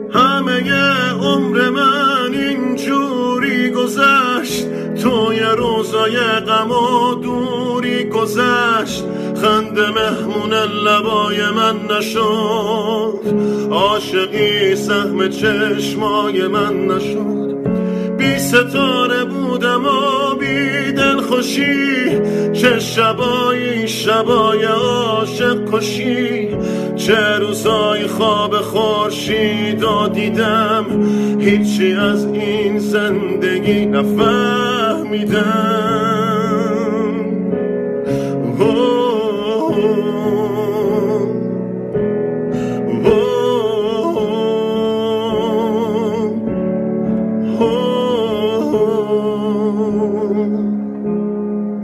همه عمر من اینجوری گذشت، تو یه روزای غم و دوری گذشت. خنده مهمون لبای من نشد، عاشقی سهم چشمای من نشد. بی ستاره بودم و بی دل خوشی، چه شبایی شبای عاشق کشی. چه روزای خواب خورشیدو دیدم، هیچی از این زندگی نفهمیدم.